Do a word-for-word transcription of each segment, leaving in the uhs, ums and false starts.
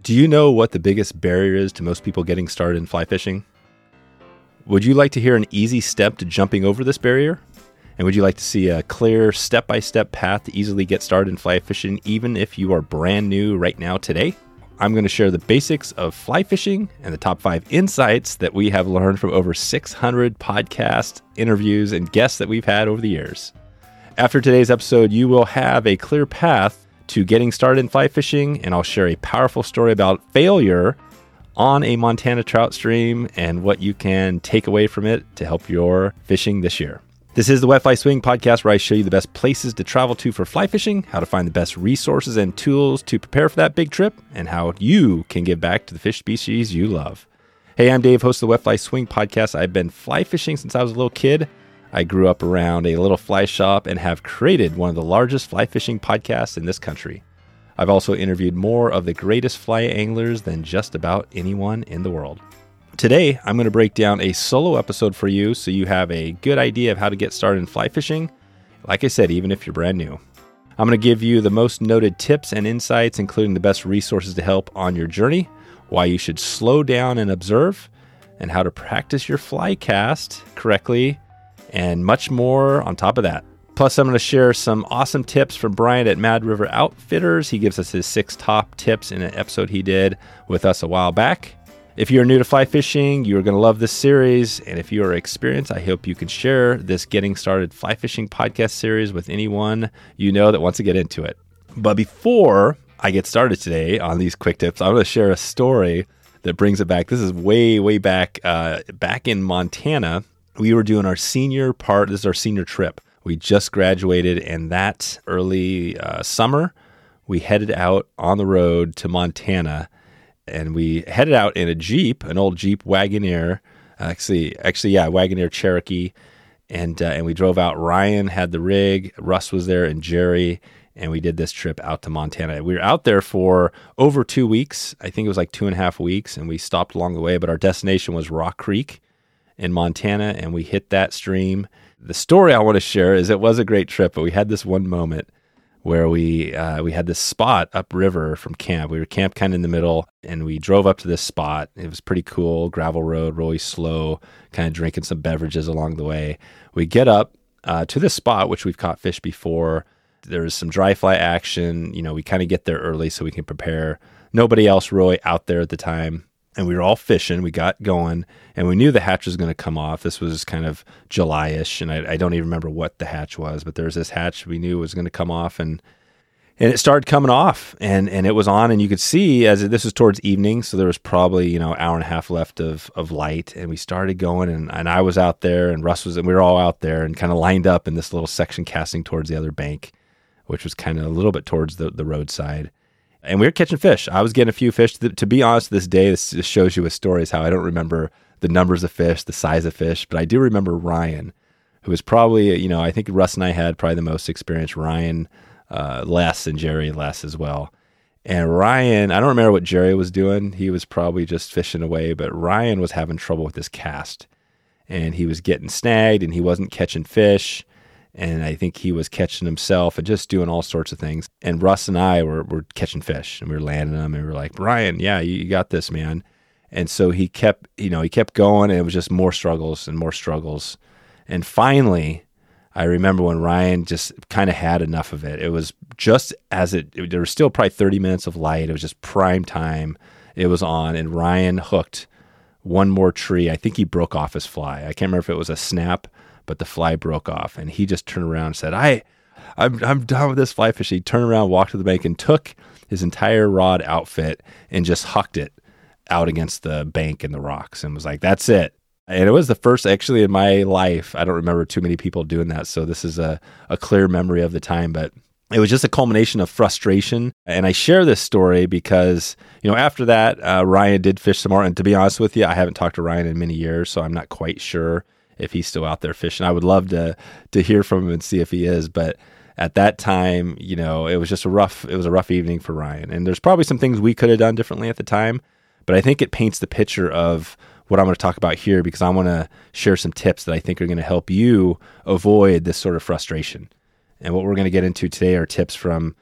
Do you know what the biggest barrier is to most people getting started in fly fishing? Would you like to hear an easy step to jumping over this barrier? And would you like to see a clear step-by-step path to easily get started in fly fishing, even if you are brand new right now today? I'm going to share the basics of fly fishing and the top five insights that we have learned from over six hundred podcast interviews and guests that we've had over the years. After today's episode, you will have a clear path to getting started in fly fishing, and I'll share a powerful story about failure on a Montana trout stream and what you can take away from it to help your fishing this year. This is the Wet Fly Swing podcast, where I show you the best places to travel to for fly fishing, how to find the best resources and tools to prepare for that big trip, and how you can give back to the fish species you love. Hey, I'm Dave, host of the Wet Fly Swing podcast. I've been fly fishing since I was a little kid. I grew up around a little fly shop and have created one of the largest fly fishing podcasts in this country. I've also interviewed more of the greatest fly anglers than just about anyone in the world. Today, I'm going to break down a solo episode for you so you have a good idea of how to get started in fly fishing. Like I said, even if you're brand new. I'm going to give you the most noted tips and insights, including the best resources to help on your journey, why you should slow down and observe, and how to practice your fly cast correctly, and much more on top of that. Plus, I'm going to share some awesome tips from Brian at Mad River Outfitters. He gives us his six top tips in an episode he did with us a while back. If you're new to fly fishing, you're going to love this series. And if you are experienced, I hope you can share this Getting Started Fly Fishing podcast series with anyone you know that wants to get into it. But before I get started today on these quick tips, I'm going to share a story that brings it back. This is way, way back, uh, back in Montana. We were doing our senior part. This is our senior trip. We just graduated, and that early uh, summer, we headed out on the road to Montana. And we headed out in a Jeep, an old Jeep Wagoneer, actually, actually, yeah, Wagoneer Cherokee, and uh, and we drove out. Ryan had the rig, Russ was there, and Jerry, and we did this trip out to Montana. We were out there for over two weeks. I think it was like two and a half weeks, and we stopped along the way, but our destination was Rock Creek in Montana, and we hit that stream. The story I want to share is it was a great trip, but we had this one moment where we uh, we had this spot upriver from camp. We were camped kind of in the middle, and we drove up to this spot. It was pretty cool, gravel road, really slow, kind of drinking some beverages along the way. We get up uh, to this spot, which we've caught fish before. There's some dry fly action. You know, we kind of get there early so we can prepare. Nobody else really out there at the time. And we were all fishing. We got going, and we knew the hatch was going to come off. This was kind of July-ish, and I, I don't even remember what the hatch was, but there was this hatch we knew was going to come off, and and it started coming off, and and it was on, and you could see as it, this was towards evening, so there was probably you know an hour and a half left of of light, and we started going, and, and I was out there, and Russ was, and we were all out there, and kind of lined up in this little section casting towards the other bank, which was kind of a little bit towards the, the roadside. And we were catching fish. I was getting a few fish. To, to be honest, this day, this just shows you a story is how I don't remember the numbers of fish, the size of fish, but I do remember Ryan, who was probably, you know, I think Russ and I had probably the most experience. Ryan uh, less, and Jerry less as well. And Ryan, I don't remember what Jerry was doing. He was probably just fishing away, but Ryan was having trouble with his cast. And he was getting snagged, and he wasn't catching fish. And I think he was catching himself and just doing all sorts of things. And Russ and I were, were catching fish, and we were landing them, and we were like, Brian, yeah, you, you got this, man. And so he kept, you know, he kept going, and it was just more struggles and more struggles. And finally, I remember when Ryan just kind of had enough of it. It was just as it, it, there was still probably thirty minutes of light. It was just prime time. It was on, and Ryan hooked one more tree. I think he broke off his fly. I can't remember if it was a snap, but the fly broke off, and he just turned around and said, I, I'm, I'm done with this fly fishing. He turned around, walked to the bank, and took his entire rod outfit and just hucked it out against the bank and the rocks and was like, that's it. And it was the first, actually, in my life. I don't remember too many people doing that, so this is a, a clear memory of the time, but it was just a culmination of frustration. And I share this story because, you know, after that, uh, Ryan did fish some more. And to be honest with you, I haven't talked to Ryan in many years, so I'm not quite sure if he's still out there fishing. I would love to to hear from him and see if he is. But at that time, you know, it was just a rough, it was a rough evening for Ryan. And there's probably some things we could have done differently at the time. But I think it paints the picture of what I'm going to talk about here, because I want to share some tips that I think are going to help you avoid this sort of frustration. And what we're going to get into today are tips from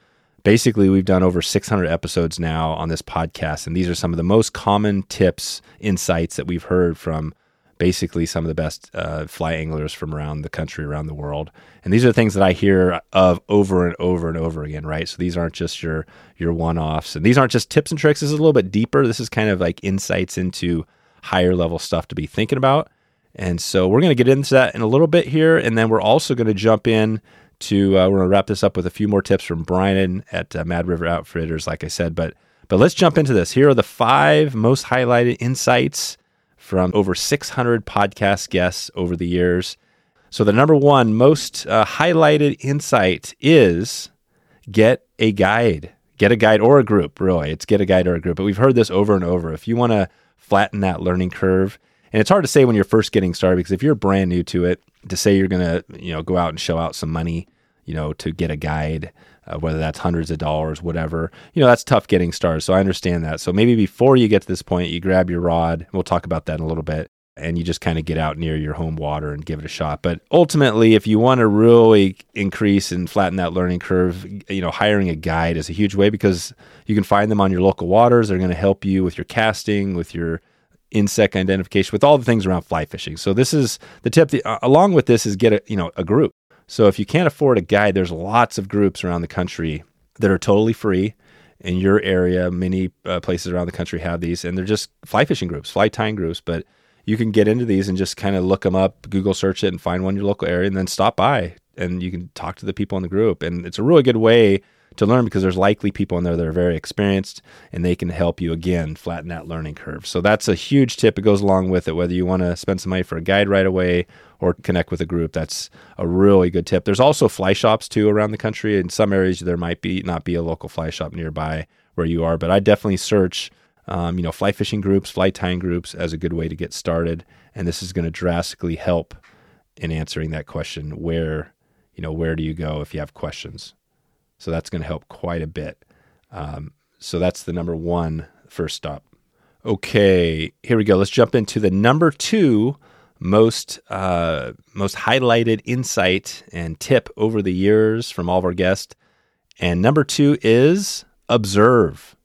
Basically, we've done over six hundred episodes now on this podcast, and these are some of the most common tips, insights that we've heard from basically some of the best uh, fly anglers from around the country, around the world. And these are the things that I hear of over and over and over again, right? So these aren't just your your one-offs, and these aren't just tips and tricks. This is a little bit deeper. This is kind of like insights into higher level stuff to be thinking about. And so we're going to get into that in a little bit here, and then we're also going to jump in to, uh, we're going to wrap this up with a few more tips from Brian at uh, Mad River Outfitters, like I said. But but let's jump into this. Here are the five most highlighted insights from over six hundred podcast guests over the years. So the number one most uh, highlighted insight is get a guide. Get a guide or a group, really. It's get a guide or a group. But we've heard this over and over. If you want to flatten that learning curve, and it's hard to say when you're first getting started, because if you're brand new to it, to say you're going to, you know, go out and shell out some money, you know, to get a guide, uh, whether that's hundreds of dollars, whatever, you know, that's tough getting started. So I understand that. So maybe before you get to this point, you grab your rod. We'll talk about that in a little bit. And you just kind of get out near your home water and give it a shot. But ultimately, if you want to really increase and flatten that learning curve, you know, hiring a guide is a huge way, because you can find them on your local waters. They're going to help you with your casting, with your insect identification, with all the things around fly fishing. So this is the tip. The, uh, along with this is get a, you know, a group. So if you can't afford a guide, there's lots of groups around the country that are totally free in your area. Many uh, places around the country have these, and they're just fly fishing groups, fly tying groups. But you can get into these and just kind of look them up, Google search it, and find one in your local area, and then stop by, and you can talk to the people in the group. And it's a really good way to learn, because there's likely people in there that are very experienced, and they can help you, again, flatten that learning curve. So that's a huge tip. It goes along with it, whether you want to spend some money for a guide right away or connect with a group. That's a really good tip. There's also fly shops too around the country. In some areas, there might be not be a local fly shop nearby where you are, but I definitely search um, you know, fly fishing groups, fly tying groups as a good way to get started. And this is going to drastically help in answering that question, where, you know, where do you go if you have questions? So that's going to help quite a bit. Um, so that's the number one first stop. Okay, here we go. Let's jump into the number two most uh, most highlighted insight and tip over the years from all of our guests. And number two is observe.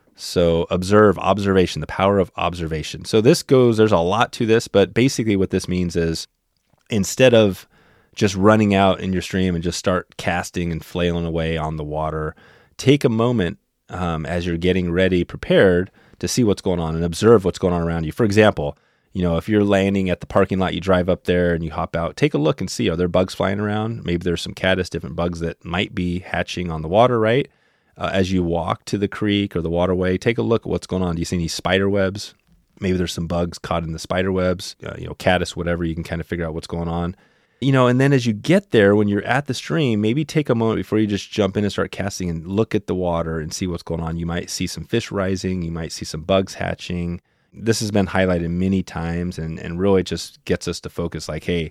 So observe, observation, the power of observation. So this goes, there's a lot to this, but basically what this means is, instead of just running out in your stream and just start casting and flailing away on the water, take a moment um, as you're getting ready, prepared to see what's going on and observe what's going on around you. For example, you know, if you're landing at the parking lot, you drive up there and you hop out, take a look and see, are there bugs flying around? Maybe there's some caddis, different bugs that might be hatching on the water, right? Uh, as you walk to the creek or the waterway, take a look at what's going on. Do you see any spider webs? Maybe there's some bugs caught in the spider webs, uh, you know, caddis, whatever. You can kind of figure out what's going on. You know, and then as you get there, when you're at the stream, maybe take a moment before you just jump in and start casting and look at the water and see what's going on. You might see some fish rising. You might see some bugs hatching. This has been highlighted many times, and, and really just gets us to focus like, hey,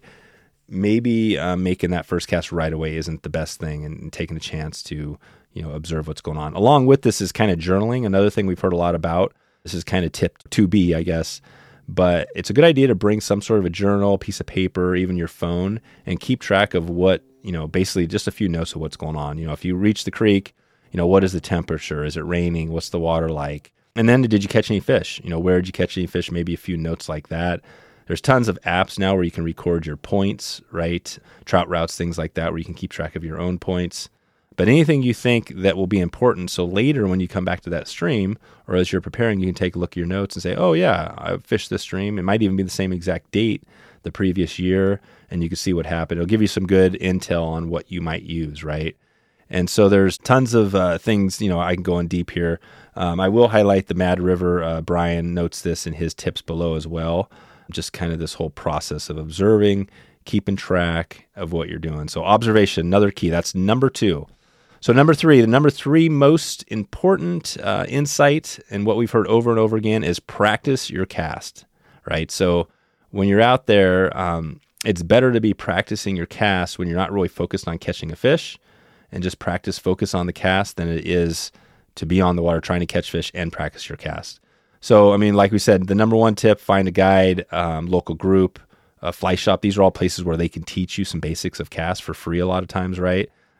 maybe uh, making that first cast right away isn't the best thing, and, and taking a chance to, you know, observe what's going on. Along with this is kind of journaling, another thing we've heard a lot about. This is kind of tip two B, I guess. But it's a good idea to bring some sort of a journal, piece of paper, even your phone, and keep track of what, you know, basically just a few notes of what's going on. You know, if you reach the creek, you know, what is the temperature? Is it raining? What's the water like? And then did you catch any fish? You know, where did you catch any fish? Maybe a few notes like that. There's tons of apps now where you can record your points, right? Trout routes, things like that, where you can keep track of your own points. But anything you think that will be important, so later when you come back to that stream, or as you're preparing, you can take a look at your notes and say, oh yeah, I fished this stream. It might even be the same exact date the previous year, and you can see what happened. It'll give you some good intel on what you might use, right? And so there's tons of uh, things, you know, I can go in deep here. Um, I will highlight the Mad River. Uh, Brian notes this in his tips below as well. Just kind of this whole process of observing, keeping track of what you're doing. So observation, another key. That's number two. So number three, the number three most important uh, insight, and what we've heard over and over again, is practice your cast, right? So when you're out there, um, it's better to be practicing your cast when you're not really focused on catching a fish, and just practice, focus on the cast, than it is to be on the water trying to catch fish and practice your cast. So, I mean, like we said, the number one tip, find a guide, um, local group, a fly shop. These are all places where they can teach you some basics of cast for free a lot of times, right?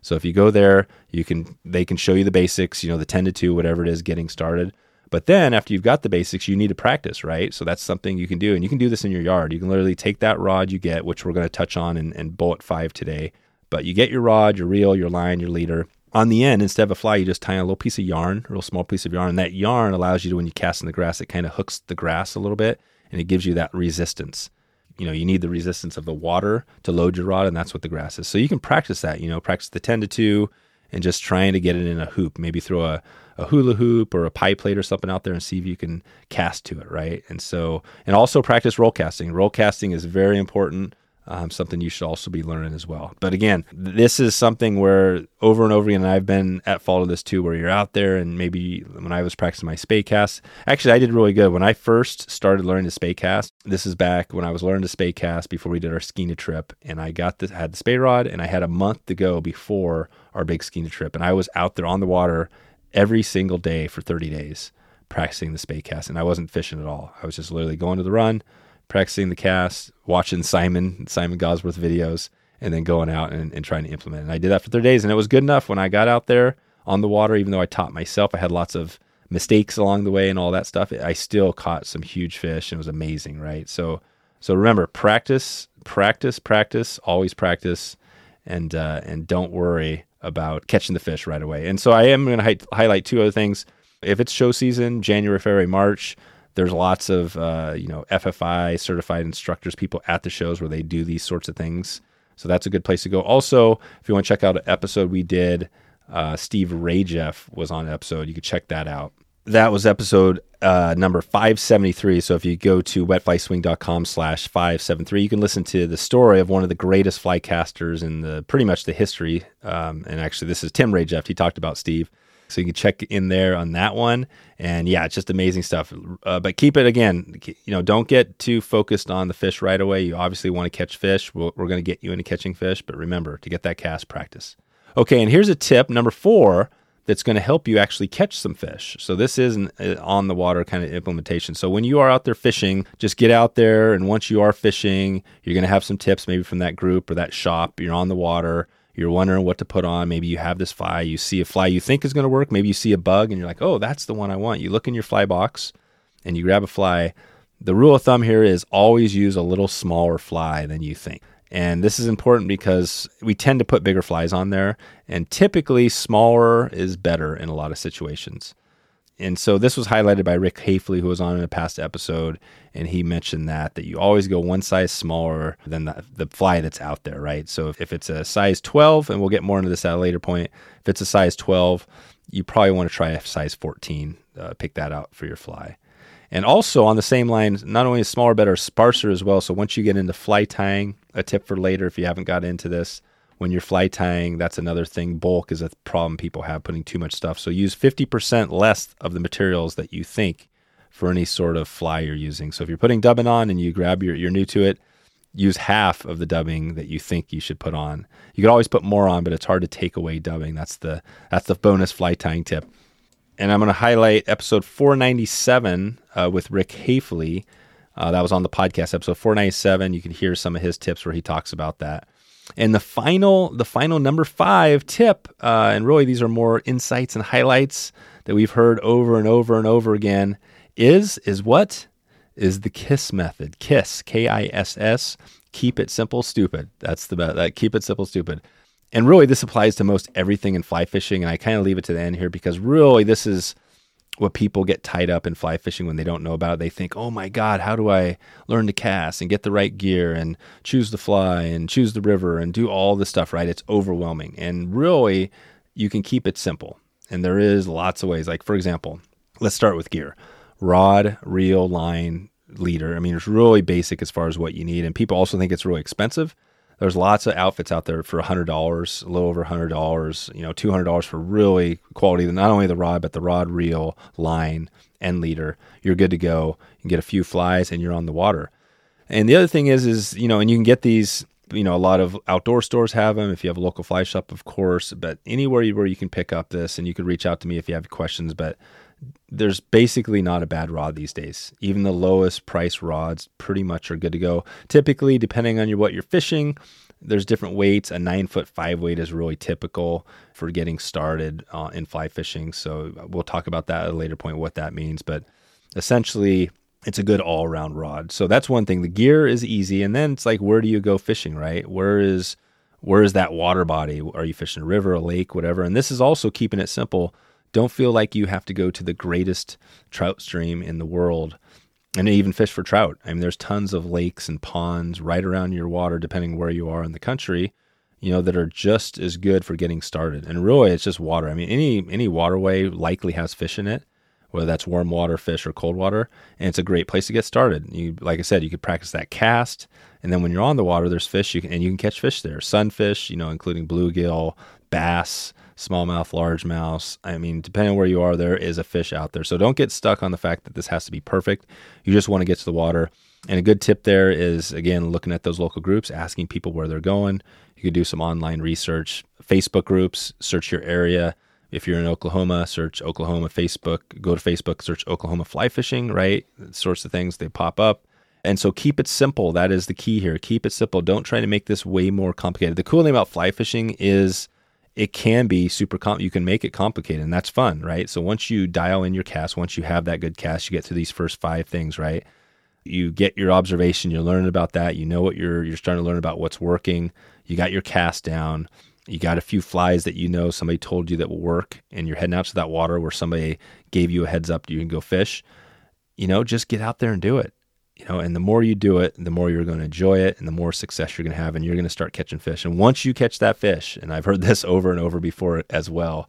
So if you go there, you can they can show you the basics, you know, the ten to two, whatever it is, getting started. But then after you've got the basics, you need to practice, right? So that's something you can do. And you can do this in your yard. You can literally take that rod you get, which we're going to touch on in, in bullet five today. But you get your rod, your reel, your line, your leader. On the end, instead of a fly, you just tie a little piece of yarn, a real small piece of yarn. And that yarn allows you to, when you cast in the grass, it kind of hooks the grass a little bit, and it gives you that resistance. You know, you need the resistance of the water to load your rod, and that's what the grass is. So you can practice that, you know, practice the ten to two and just trying to get it in a hoop. Maybe throw a, a hula hoop or a pie plate or something out there and see if you can cast to it, right? And so, and also practice roll casting. Roll casting is very important. Um, something you should also be learning as well. But again, this is something where over and over again, and I've been at fault of this too, where you're out there and maybe when I was practicing my spey cast, actually I did really good. When I first started learning to spey cast, this is back when I was learning to spey cast before we did our Skeena trip, and I got the, had the spey rod, and I had a month to go before our big Skeena trip, and I was out there on the water every single day for thirty days practicing the spey cast, and I wasn't fishing at all. I was just literally going to the run, practicing the cast, watching Simon, Simon Gosworth videos, and then going out and, and trying to implement it. And I did that for thirty days, and it was good enough when I got out there on the water, even though I taught myself. I had lots of mistakes along the way and all that stuff. I still caught some huge fish, and it was amazing, right? So so remember, practice, practice, practice, always practice, and uh, and don't worry about catching the fish right away. And so I am going to hi- highlight two other things. If it's show season, January, February, March, there's lots of, uh, you know, F F I certified instructors, people at the shows where they do these sorts of things. So that's a good place to go. Also, if you want to check out an episode we did, uh, Steve Rajeff was on an episode. You could check that out. That was episode uh, number five seventy-three. So if you go to wetflyswing.com slash 573, you can listen to the story of one of the greatest fly casters in the pretty much the history. Um, and actually, this is Tim Rajeff. He talked about Steve. So you can check in there on that one. And yeah, it's just amazing stuff. Uh, but keep it, again, you know, don't get too focused on the fish right away. You obviously want to catch fish. We're, we're going to get you into catching fish. But remember to get that cast practice. Okay, and here's a tip, number four, that's going to help you actually catch some fish. So this is an on the water kind of implementation. So when you are out there fishing, just get out there. And once you are fishing, you're going to have some tips maybe from that group or that shop. You're on the water. You're wondering what to put on. Maybe you have this fly. You see a fly you think is going to work. Maybe you see a bug and you're like, oh, that's the one I want. You look in your fly box and you grab a fly. The rule of thumb here is always use a little smaller fly than you think. And this is important because we tend to put bigger flies on there. And typically smaller is better in a lot of situations. And so this was highlighted by Rick Hafley, who was on in a past episode, and he mentioned that, that you always go one size smaller than the, the fly that's out there, right? So if, if it's a size twelve, and we'll get more into this at a later point, if it's a size twelve, you probably want to try a size fourteen. Uh, pick that out for your fly. And also on the same line, not only is smaller, but are sparser as well. So once you get into fly tying, a tip for later if you haven't got into this, when you're fly tying, that's another thing. Bulk is a problem people have, putting too much stuff. So use fifty percent less of the materials that you think for any sort of fly you're using. So if you're putting dubbing on and you grab your, you're new to it, use half of the dubbing that you think you should put on. You could always put more on, but it's hard to take away dubbing. That's the that's the bonus fly tying tip. And I'm going to highlight episode four ninety-seven uh, with Rick Hafley. Uh, that was on the podcast, episode four ninety-seven. You can hear some of his tips where he talks about that. And the final, the final number five tip, uh, and really these are more insights and highlights that we've heard over and over and over again, is is what? Is the KISS method. KISS, K I S S, keep it simple, stupid. That's the best. That keep it simple, stupid. And really this applies to most everything in fly fishing. And I kind of leave it to the end here because really this is what people get tied up in fly fishing when they don't know about it. They think, oh my God, how do I learn to cast and get the right gear and choose the fly and choose the river and do all this stuff, right? It's overwhelming. And really, you can keep it simple. And there is lots of ways. Like, for example, let's start with gear. Rod, reel, line, leader. I mean, it's really basic as far as what you need. And people also think it's really expensive. There's lots of outfits out there for one hundred dollars, a little over one hundred dollars, you know, two hundred dollars for really quality, not only the rod, but the rod, reel, line, and leader. You're good to go. You can get a few flies and you're on the water. And the other thing is, is, you know, and you can get these, you know, a lot of outdoor stores have them. If you have a local fly shop, of course, but anywhere where you can pick up this, and you can reach out to me if you have questions, but there's basically not a bad rod these days. Even the lowest price rods pretty much are good to go. Typically, depending on your, what you're fishing, There's different weights. A nine foot five weight is really typical for getting started uh, in fly fishing. So we'll talk about that at a later point, what that means. But essentially, it's a good all around rod. So that's one thing. The gear is easy. And then it's like, where do you go fishing, right? Where is, where is that water body? Are you fishing a river, a lake, whatever? And this is also keeping it simple. Don't feel like you have to go to the greatest trout stream in the world and even fish for trout. I mean, there's tons of lakes and ponds right around your water, depending where you are in the country, you know, that are just as good for getting started. And really, it's just water. I mean, any any waterway likely has fish in it, whether that's warm water fish or cold water, and it's a great place to get started. You, like I said, you could practice that cast, and then when you're on the water, there's fish, you can, and you can catch fish there. Sunfish, you know, including bluegill, bass, smallmouth, largemouth. I mean, depending on where you are, there is a fish out there. So don't get stuck on the fact that this has to be perfect. You just want to get to the water. And a good tip there is, again, looking at those local groups, asking people where they're going. You could do some online research, Facebook groups, search your area. If you're in Oklahoma, search Oklahoma Facebook. Go to Facebook, search Oklahoma fly fishing, right? The sorts of things, they pop up. And so keep it simple. That is the key here. Keep it simple. Don't try to make this way more complicated. The cool thing about fly fishing is it can be super com- you can make it complicated, and that's fun, right? So once you dial in your cast, once you have that good cast, you get through these first five things, right? You get your observation, you're learning about that, you know what you're you're starting to learn about what's working. You got your cast down, you got a few flies that you know somebody told you that will work, and you're heading out to that water where somebody gave you a heads up you can go fish. You know, just get out there and do it. You know, and the more you do it, the more you're going to enjoy it and the more success you're going to have, and you're going to start catching fish. And once you catch that fish, and I've heard this over and over before as well,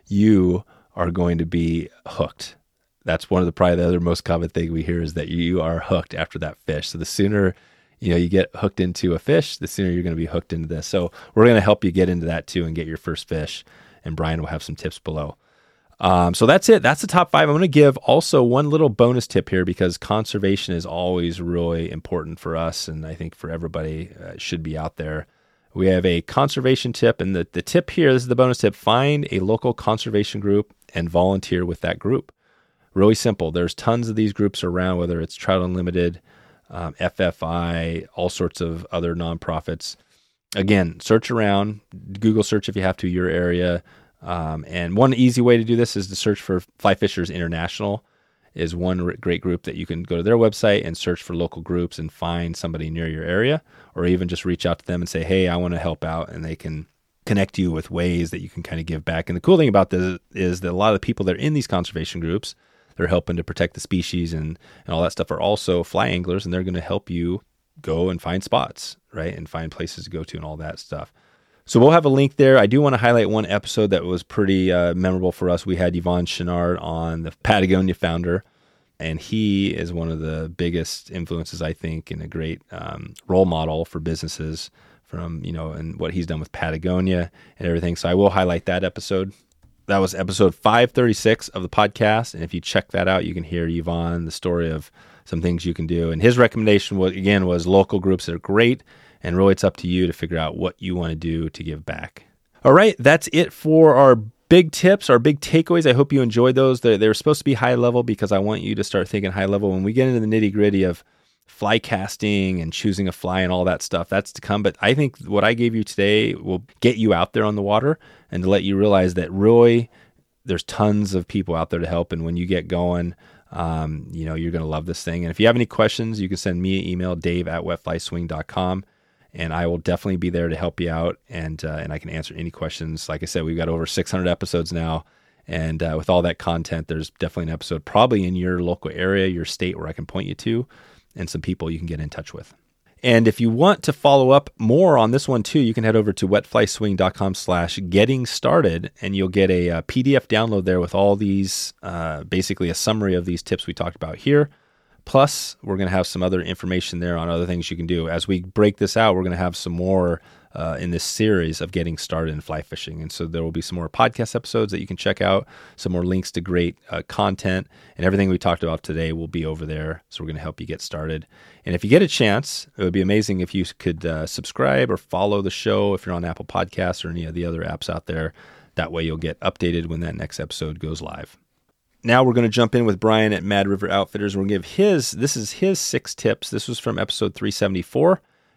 you are going to be hooked. That's one of the probably the other most common thing we hear is that you are hooked after that fish. So the sooner, you know, you get hooked into a fish, the sooner you're going to be hooked into this. So we're going to help you get into that too and get your first fish. And Brian will have some tips below. Um, so that's it. That's the top five. I'm going to give also one little bonus tip here because conservation is always really important for us. And I think for everybody uh, should be out there. We have a conservation tip. And the, the tip here, this is the bonus tip, find a local conservation group and volunteer with that group. Really simple. There's tons of these groups around, whether it's Trout Unlimited, um, F F I, all sorts of other nonprofits. Again, search around, Google search if you have to, your area. Um, and one easy way to do this is to search for Fly Fishers International is one r- great group that you can go to their website and search for local groups and find somebody near your area, or even just reach out to them and say, hey, I want to help out, and they can connect you with ways that you can kind of give back. And the cool thing about this is that a lot of the people that are in these conservation groups, they're helping to protect the species and, and all that stuff, are also fly anglers, and they're going to help you go and find spots, right? And find places to go to and all that stuff. So we'll have a link there. I do want to highlight one episode that was pretty uh, memorable for us. We had Yvon Chouinard on, the Patagonia founder, and he is one of the biggest influences, I think, and a great um, role model for businesses from, you know, and what he's done with Patagonia and everything. So I will highlight that episode. That was episode five thirty-six of the podcast. And if you check that out, you can hear Yvon, the story of some things you can do. And his recommendation, was, again, was local groups that are great. And really, it's up to you to figure out what you want to do to give back. All right, that's it for our big tips, our big takeaways. I hope you enjoyed those. They're, they're supposed to be high level because I want you to start thinking high level. When we get into the nitty gritty of fly casting and choosing a fly and all that stuff, that's to come. But I think what I gave you today will get you out there on the water and to let you realize that really there's tons of people out there to help. And when you get going, um, you know, you're going to love this thing. And if you have any questions, you can send me an email, dave at wet fly swing dot com. And I will definitely be there to help you out, and uh, and I can answer any questions. Like I said, we've got over six hundred episodes now, and uh, with all that content, there's definitely an episode probably in your local area, your state, where I can point you to, and some people you can get in touch with. And if you want to follow up more on this one too, you can head over to wet fly swing dot com slash getting started, and you'll get a, a P D F download there with all these, uh, basically a summary of these tips we talked about here. Plus, we're going to have some other information there on other things you can do. As we break this out, we're going to have some more uh, in this series of getting started in fly fishing. And so there will be some more podcast episodes that you can check out, some more links to great uh, content, and everything we talked about today will be over there. So we're going to help you get started. And if you get a chance, it would be amazing if you could uh, subscribe or follow the show if you're on Apple Podcasts or any of the other apps out there. That way you'll get updated when that next episode goes live. Now we're going to jump in with Brian at Mad River Outfitters. We're going to give his, this is his six tips. This was from episode three seventy-four.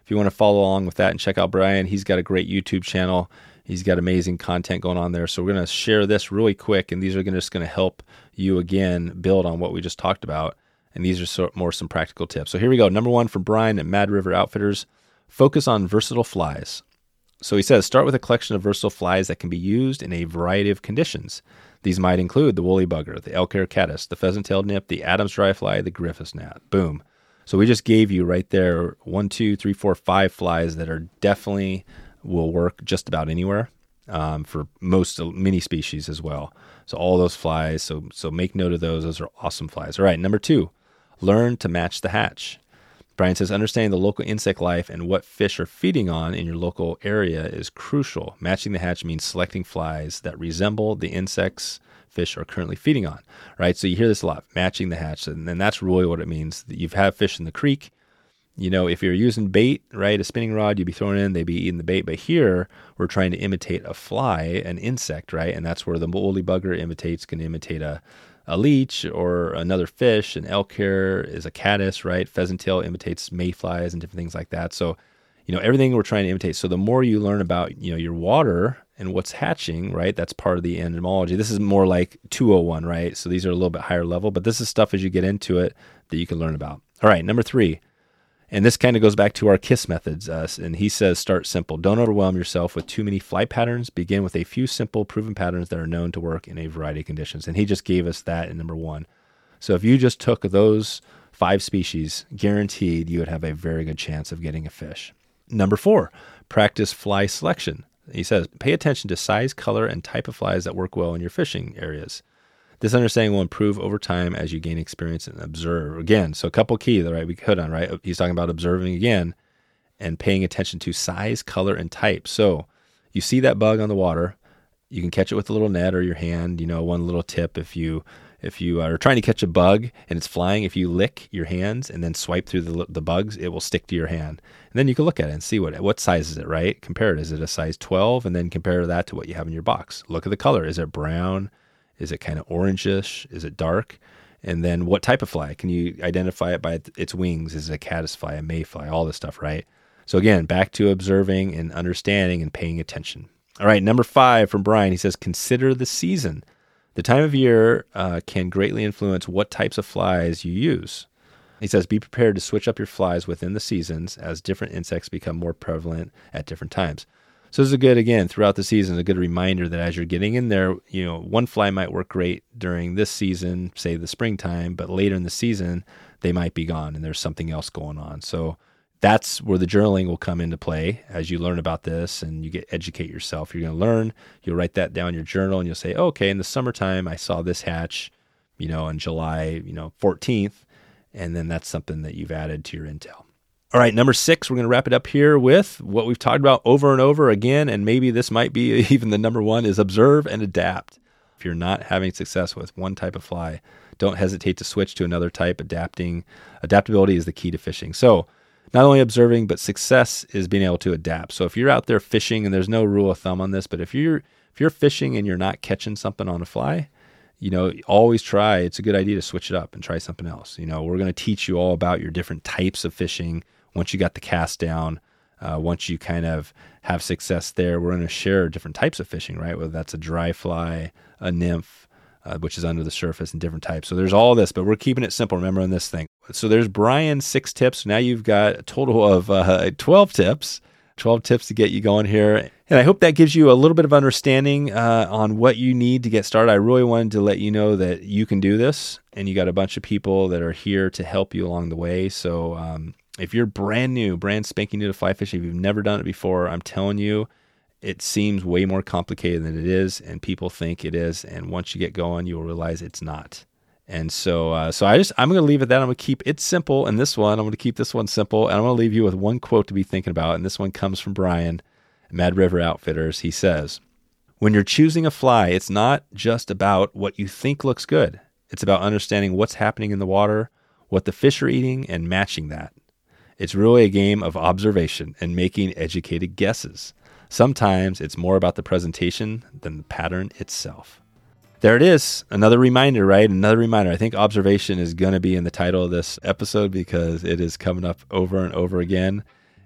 if you want to follow along with that and check out Brian, he's got a great YouTube channel. He's got amazing content going on there. So we're going to share this really quick, and these are gonna, just going to help you, again, build on what we just talked about. And these are so, more some practical tips. So here we go. Number one from Brian at Mad River Outfitters, focus on versatile flies. So he says, start with a collection of versatile flies that can be used in a variety of conditions. These might include the woolly bugger, the elk hair caddis, the pheasant-tailed nip, the Adams dry fly, the Griffiths gnat. Boom. So we just gave you right there one, two, three, four, five flies that are definitely will work just about anywhere um, for most many species as well. So all those flies, so so make note of those. Those are awesome flies. All right, number two, learn to match the hatch. Brian says, understanding the local insect life and what fish are feeding on in your local area is crucial. Matching the hatch means selecting flies that resemble the insects fish are currently feeding on, right? So you hear this a lot, matching the hatch, and, and that's really what it means. You've had fish in the creek. You know, if you're using bait, right, a spinning rod, you'd be throwing in, they'd be eating the bait. But here, we're trying to imitate a fly, an insect, right? And that's where the woolly bugger imitates, can imitate a, a leech or another fish. An elk hair is a caddis, right? Pheasant tail imitates mayflies and different things like that. So, you know, everything we're trying to imitate. So the more you learn about, you know, your water and what's hatching, right, that's part of the entomology. This is more like two oh one, right? So these are a little bit higher level, but this is stuff as you get into it that you can learn about. All right, number three. And this kind of goes back to our KISS methods. Uh, and he says, start simple. Don't overwhelm yourself with too many flight patterns. Begin with a few simple, proven patterns that are known to work in a variety of conditions. And he just gave us that in number one. So if you just took those five species, guaranteed you would have a very good chance of getting a fish. Number four, practice fly selection. He says, pay attention to size, color, and type of flies that work well in your fishing areas. This understanding will improve over time as you gain experience and observe. Again, so a couple key, right, we could on, right? He's talking about observing again and paying attention to size, color, and type. So you see that bug on the water, you can catch it with a little net or your hand. You know, one little tip, if you if you are trying to catch a bug and it's flying, if you lick your hands and then swipe through the, the bugs, it will stick to your hand. And then you can look at it and see what what size is it, right? Compare it. Is it a size twelve? And then compare that to what you have in your box. Look at the color. Is it brown? Is it kind of orangish? Is it dark? And then what type of fly? Can you identify it by its wings? Is it a caddisfly, a mayfly, all this stuff, right? So again, back to observing and understanding and paying attention. All right, number five from Brian. He says, consider the season. The time of year uh, can greatly influence what types of flies you use. He says, be prepared to switch up your flies within the seasons as different insects become more prevalent at different times. So this is a good, again, throughout the season, a good reminder that as you're getting in there, you know, one fly might work great during this season, say the springtime, but later in the season, they might be gone and there's something else going on. So that's where the journaling will come into play as you learn about this and you get educate yourself. You're going to learn, you'll write that down in your journal and you'll say, oh, okay, in the summertime, I saw this hatch, you know, on July, you know, fourteenth. And then that's something that you've added to your intel. All right, number six, we're going to wrap it up here with what we've talked about over and over again, and maybe this might be even the number one, is observe and adapt. If you're not having success with one type of fly, don't hesitate to switch to another type. Adapting, adaptability is the key to fishing. So not only observing, but success is being able to adapt. So if you're out there fishing, and there's no rule of thumb on this, but if you're if you're fishing and you're not catching something on a fly, you know, always try. It's a good idea to switch it up and try something else. You know, we're going to teach you all about your different types of fishing. Once you got the cast down, uh, once you kind of have success there, we're going to share different types of fishing, right? Whether that's a dry fly, a nymph, uh, which is under the surface, and different types. So there's all this, but we're keeping it simple. Remember on this thing. So there's Brian's six tips. Now you've got a total of uh, twelve tips, twelve tips to get you going here. And I hope that gives you a little bit of understanding uh, on what you need to get started. I really wanted to let you know that you can do this, and you got a bunch of people that are here to help you along the way. So, um, if you're brand new, brand spanking new to fly fishing, if you've never done it before, I'm telling you, it seems way more complicated than it is, and people think it is. And once you get going, you'll realize it's not. And so, uh, so I just, I'm going to leave it that. I'm going to keep it simple in this one. I'm going to keep this one simple, and I'm going to leave you with one quote to be thinking about. And this one comes from Brian, Mad River Outfitters. He says, when you're choosing a fly, it's not just about what you think looks good. It's about understanding what's happening in the water, what the fish are eating, and matching that. It's really a game of observation and making educated guesses. Sometimes it's more about the presentation than the pattern itself. There it is. Another reminder, right? Another reminder. I think observation is going to be in the title of this episode because it is coming up over and over again.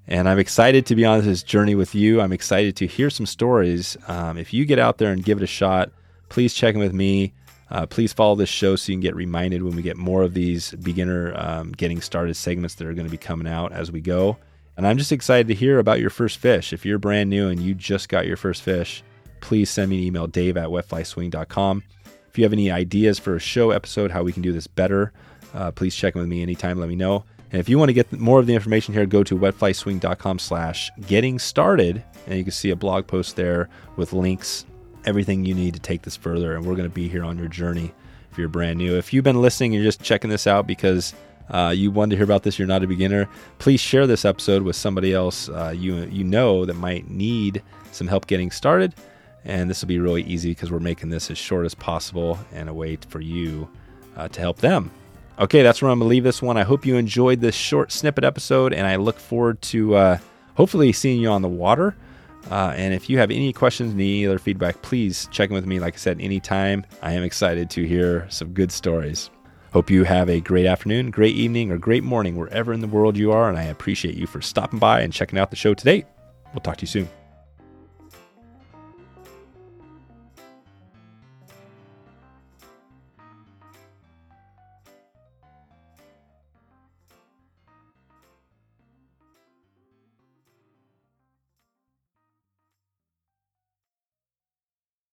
And I'm excited to be on this journey with you. I'm excited to hear some stories. Um, if you get out there and give it a shot, please check in with me. Uh, please follow this show so you can get reminded when we get more of these beginner um, getting started segments that are going to be coming out as we go. And I'm just excited to hear about your first fish. If you're brand new and you just got your first fish, please send me an email, dave at wet fly swing dot com. If you have any ideas for a show episode, how we can do this better, uh, please check in with me anytime. Let me know. And if you want to get more of the information here, go to wet fly swing dot com slash getting started. And you can see a blog post there with links, everything you need to take this further. And we're going to be here on your journey if you're brand new. If you've been listening and you're just checking this out because uh, you wanted to hear about this, you're not a beginner, please share this episode with somebody else uh, you you know that might need some help getting started. And this will be really easy because we're making this as short as possible and a way for you uh, to help them. Okay, that's where I'm going to leave this one. I hope you enjoyed this short snippet episode, and I look forward to uh, hopefully seeing you on the water. Uh, and if you have any questions, any other feedback, please check in with me. Like I said, anytime. I am excited to hear some good stories. Hope you have a great afternoon, great evening, or great morning wherever in the world you are, and I appreciate you for stopping by and checking out the show today. We'll talk to you soon.